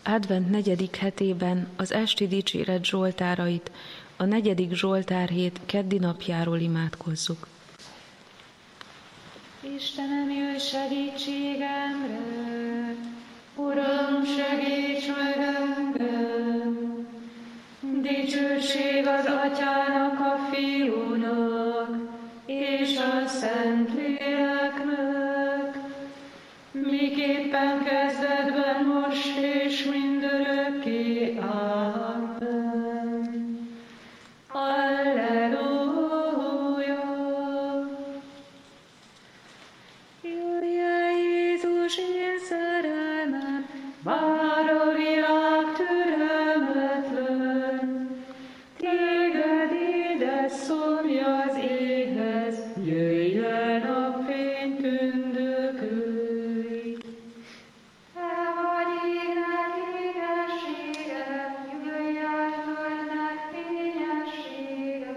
Advent 4. hetében az esti dicséret zsoltárait, a 4. zsoltárhét keddi napjáról imádkozzuk. Istenem, jöjj segítségemre, Uram, segíts meg engem! Dicsőség az Atyának, a Fiúnak, és a Szentléleknek, miképpen kezdetben, most és mindörökké. Amen. Alleluja! Jöjj el, Jézus, én szerelmem, bár a világ türelmetlen, téged ide szomja az éghez, jöjj el, napfény tündökölj. Te vagy ének égessége, jöjj el, földnek fényessége,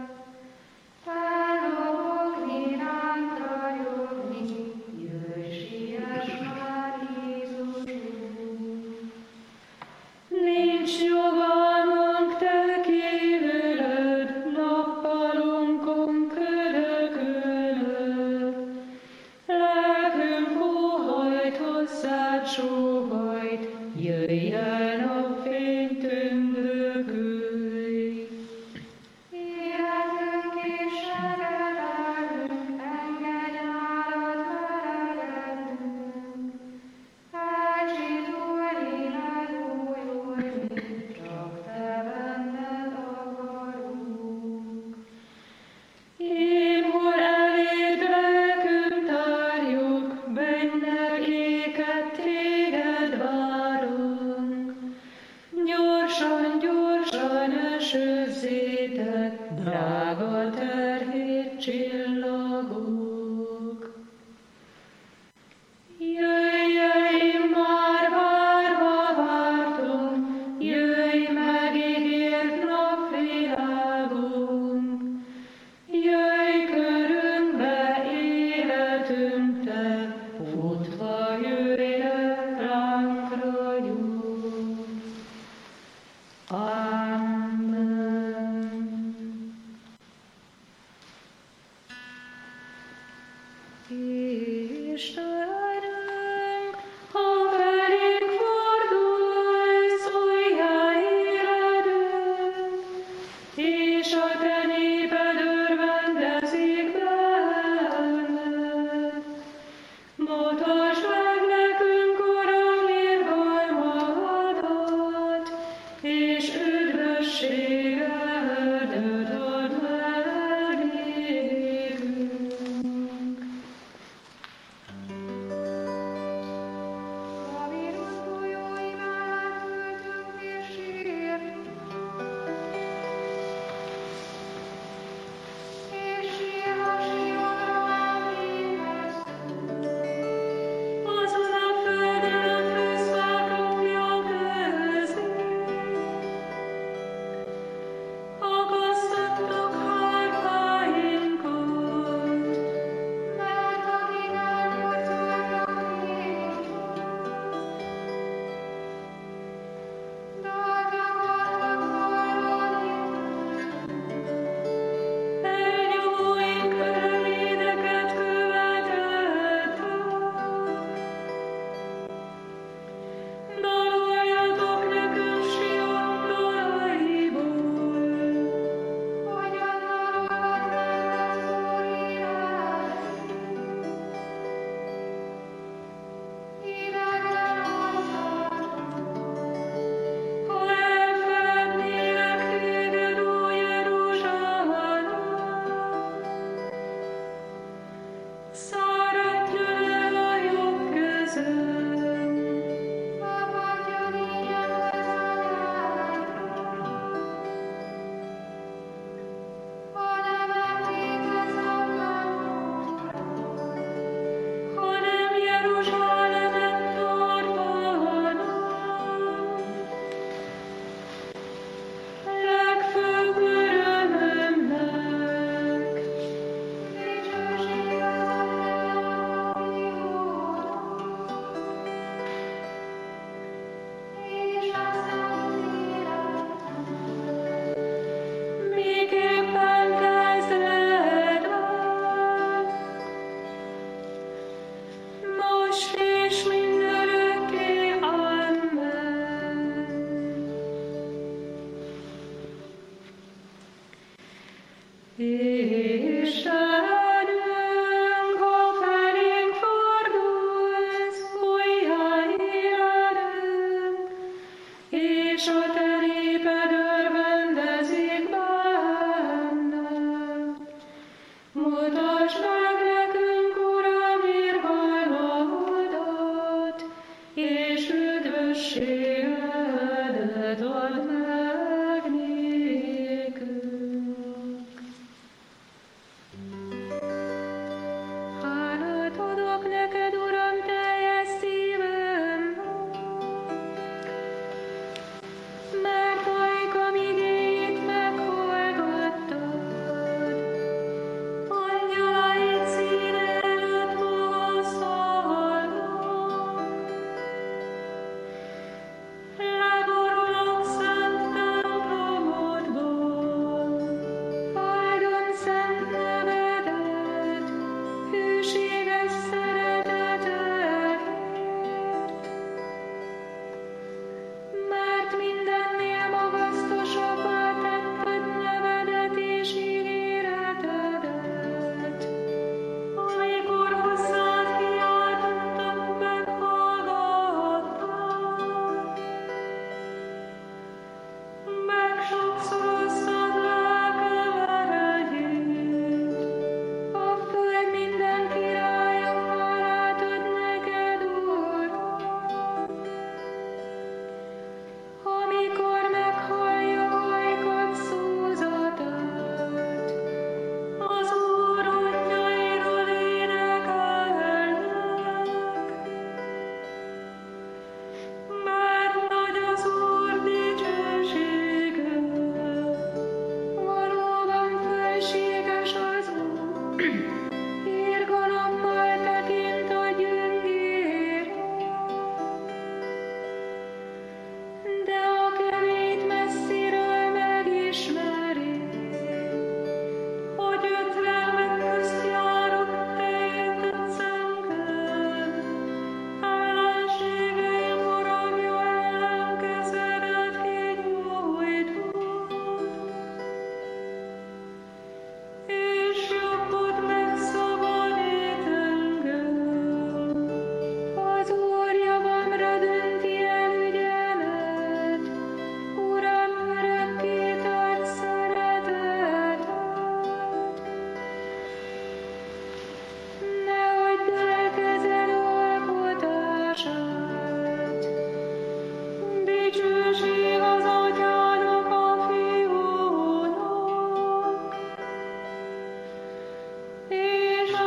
fellobogni, ránk ragyogni, jöjj, siess már, Jézusunk. Nincs nyugalmunk, te kívülöd, nappalunkon ködökölök. Lelkünk óhajt, hozzád sóhajt, jöjj el, napfény tündökölj. Életünk és seredelmünk, engedj nálad melegednünk. Elcsitulni, megújulni, csak te benned akarunk. Épp hol eléd lelkünk tárjuk, bennek éket téged várunk. és üdvösségedet add meg nékünk. Hálát adok neked, Uram, teljes szívemből, mert ajkam igéit meghallgattad. Angyalaid színe előtt magasztalnak. Leborulok szent templomodban, áldom szent nevedet, hűséges szeretetedért. Mert mindennél magasztosabbá tetted nevedet és ígéretedet. Amikor hozzád kiáltottam, meghallgattad. Megsokszoroztad lelkem erejét. A föld minden királya hálát ad neked, Uram. Amikor meghallja ajkad szózatát, az Úr útjairól énekelnek. Mert nagy az Úr dicsősége, valóban fölséges az Úr, irgalommal tekint a gyöngére. De a kevét messziről megismeri, hogy 50 közt járok, te értetsz engem. Ellenségeim uralja ellen kezedet kinyújtod, és jobbod megszabadít engem. Az Úr javamra dönti el ügyemet, Uram, örökké tart szereteted. Ne hagyd el kezed alkotását, dicsőség az Atyának, a Fiúnak, és a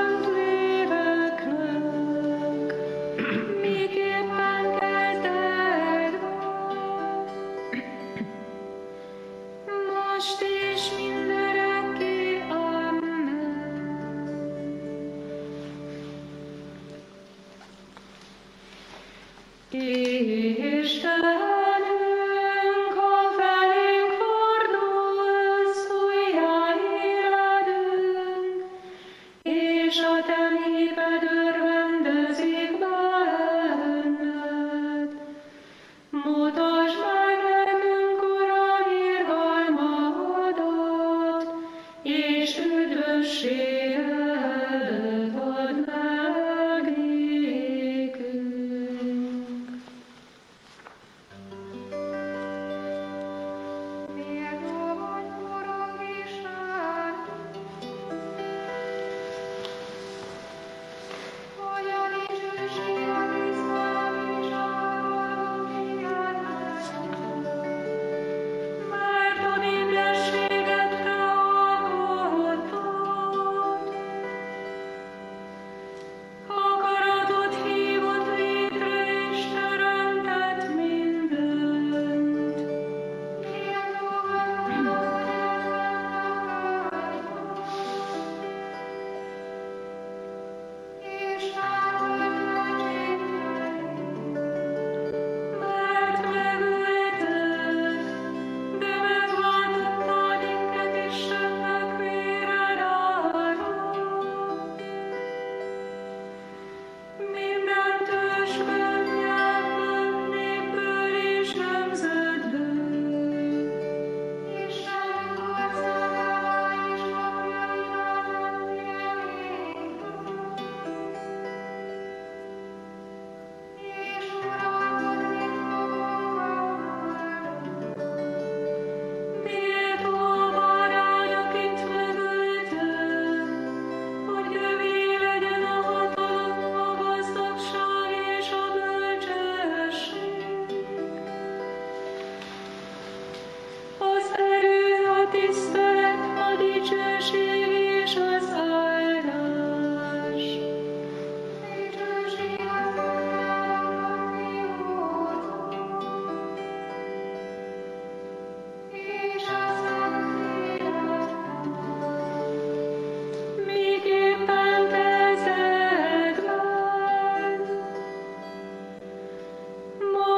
Szentléleknek, miképpen kelted most és mindörökké. Amen. Istenünk, ha felénk fordulsz, újjáéledünk, és a te néped örvendezik benned. Mutasd meg nekünk, Uram, irgalmadat, és üdvösségedet add meg nékünk.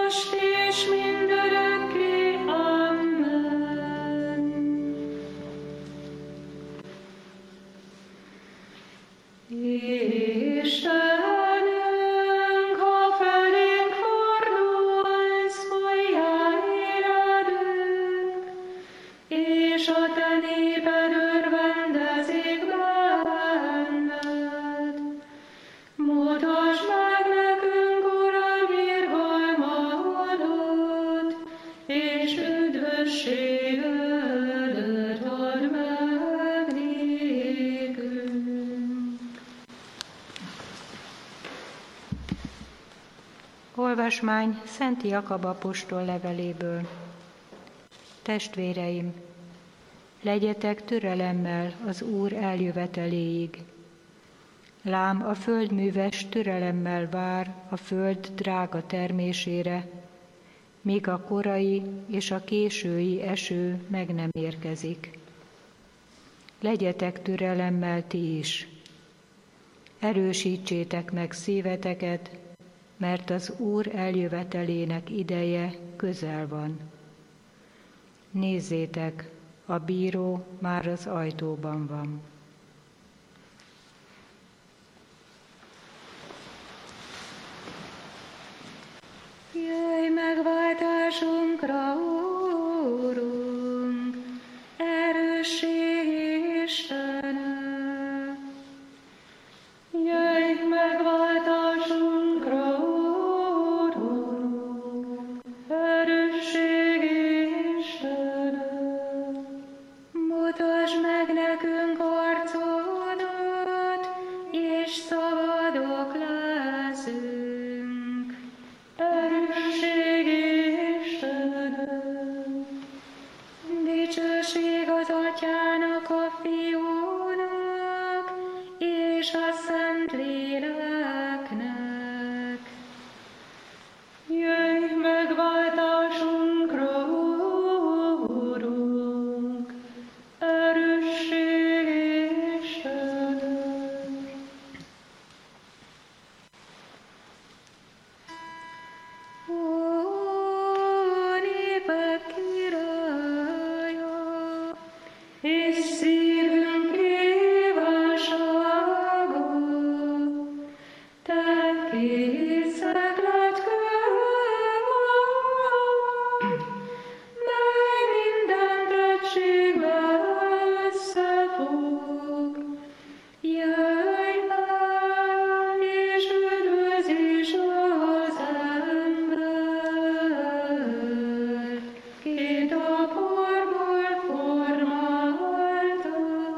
most és mindörökké. Amen. Istenünk, ha felénk fordulsz, folyjál éledünk, és a te néped örvendezik benned. Mutasd meg nekünk, Uram, irgalmadat, és üdvösségedet add meg nékünk. Olvasmány Szent Jakab apostol leveléből. Testvéreim, legyetek türelemmel az Úr eljöveteléig. Lám a földműves türelemmel vár a föld drága termésére, míg a korai és a késői eső meg nem érkezik. Legyetek türelemmel ti is. Erősítsétek meg szíveteket, mert az Úr eljövetelének ideje közel van. Nézzétek, a bíró már az ajtóban van. Jöjj megváltásunkra, Úrunk, erősség Istene. Jöjj megváltásunkra, Úrunk, erősség Istene. Mutasd meg nekünk arcodat, és szabadok leszünk. Erősség Istenem, dicsőség az Atyának, a Fiúnak, és a Szentléleknek. Jöjj megváltásunkra, Úrunk, erősség Istenem. Ó, népek királya, és szívünk kívánsága, te készek lett kőval, mely minden tettségben összefog. Jöjj meg, és üdvözíts az ember, két a porból formáltad.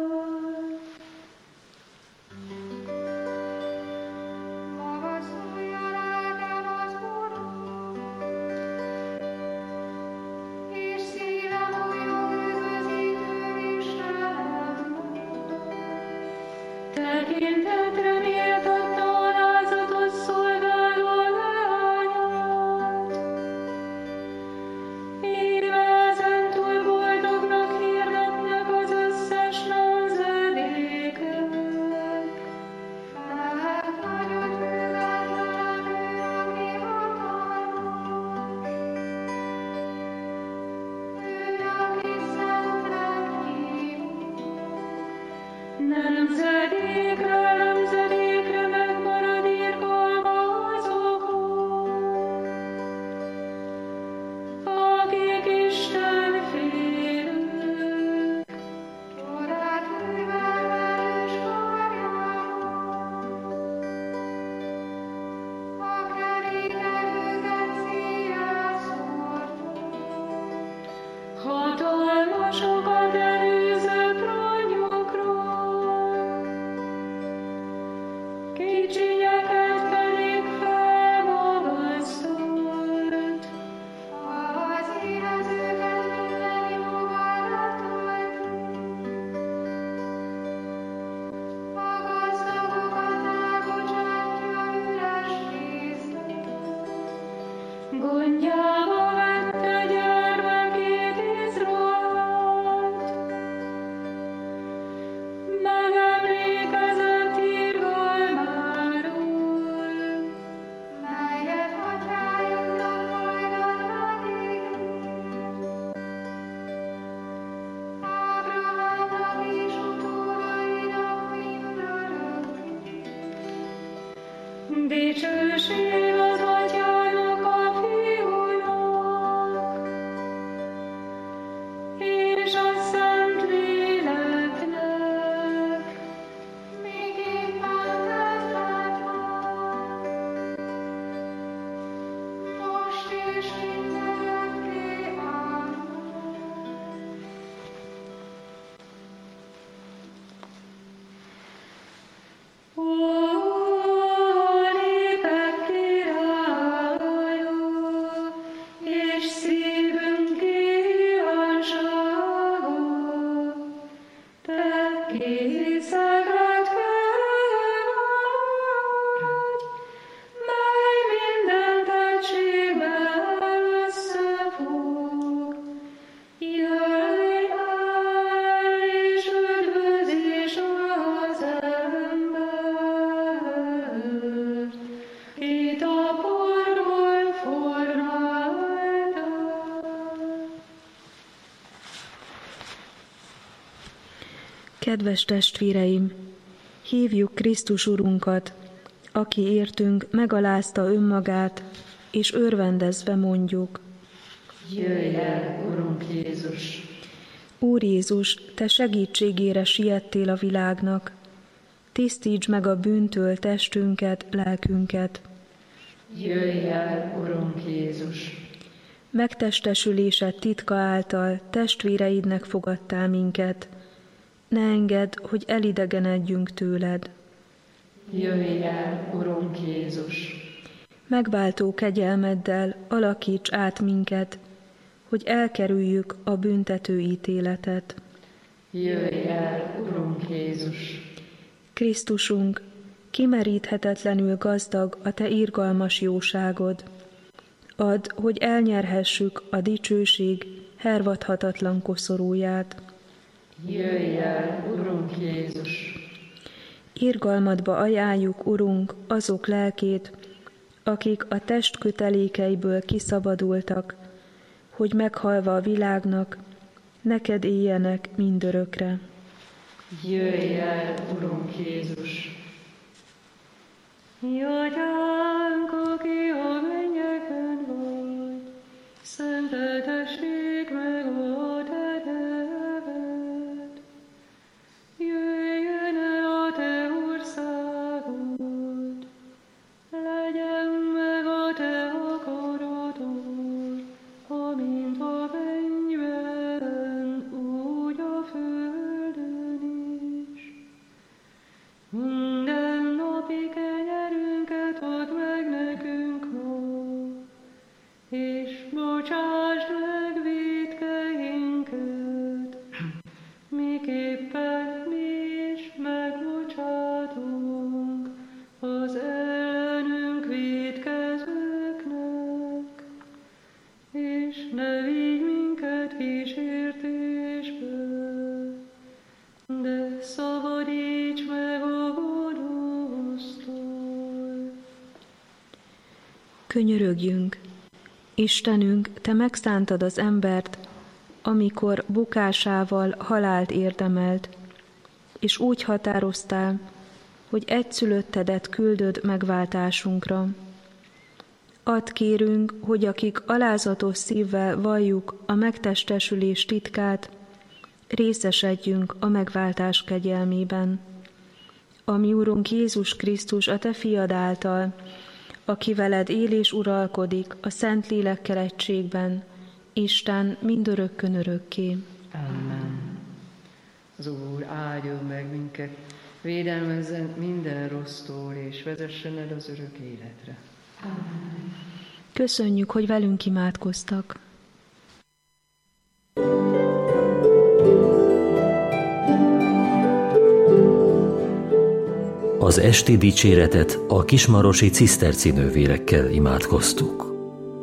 Maga szóljon lelkem az Úrnak, és szívem újjon üdvözítő Istenemnek. Tekintetre méltatta alázatos szolgáló leányát. Íme ezentúl boldognak hirdetnek az összes nemzedékek. Meghagyott függetlenül, aki hatalmas. Ő, aki szentek hívunk. Nemzedékről nemzedékre megmarad irgalma azokon, akik Istenfélők. Csodát művelve és várják, a kerékelőket szíjjel szórtuk. Hatalmasokat előzött ronyokról, kicsinyeket pedig felmagasztott. Az érezőket minden jóval letöltött, a gazdagokat elbocsátja üres kézzel. Gondjába vette gyermekét Izraelt, megemlékezett irgalmáról, melyet atyáinknak majd Kedves testvéreim, hívjuk Krisztus Urunkat, aki értünk megalázta önmagát, és örvendezve mondjuk: Jöjj el, Urunk Jézus! Úr Jézus, Te segítségére siettél a világnak, tisztítsd meg a bűntől testünket, lelkünket. Jöjj el, Urunk Jézus! Megtestesülésed titka által testvéreidnek fogadtál minket, ne engedd, hogy elidegenedjünk tőled. Jöjj el, Urunk Jézus! Megváltó kegyelmeddel alakíts át minket, hogy elkerüljük a büntető ítéletet. Jöjj el, Urunk Jézus! Krisztusunk, kimeríthetetlenül gazdag a Te irgalmas jóságod. Add, hogy elnyerhessük a dicsőség hervadhatatlan koszorúját. Jöjj el, Urunk Jézus! Irgalmadba ajánljuk, Urunk, azok lelkét, akik a test kötelékeiből kiszabadultak, hogy meghalva a világnak, neked éljenek mindörökre. Jöjj el, Urunk Jézus! Mi Atyánk, aki a mennyekben vagy, szenteltessék meg a Te neved. Jöjjön el a Te országod, legyen meg a Te akaratod, amint a mennyben, úgy a földön is. Minden napi kenyerünket add meg nekünk ma, és bocsásd meg vétkeinket, miképpen mi is megbocsátunk az ellenünk vétkezőknek, és ne vigy minket kísértésbe, de szabadíts meg a gonosztól. Könyörögjünk! Istenünk, Te megszántad az embert, amikor bukásával halált érdemelt, és úgy határoztál, hogy egyszülöttedet küldöd megváltásunkra. Add, kérünk, hogy akik alázatos szívvel valljuk a megtestesülés titkát, részesedjünk a megváltás kegyelmében. A mi Urunk Jézus Krisztus, a Te fiad által, aki veled él és uralkodik a Szentlélekkel egységben, Isten mindörökkön örökké. Amen. Az Úr áldjon meg minket, védelmezzen minden rossztól, és vezessen el az örök életre. Amen. Köszönjük, hogy velünk imádkoztak. Az esti dicséretet a kismarosi ciszterci nővérekkel imádkoztuk.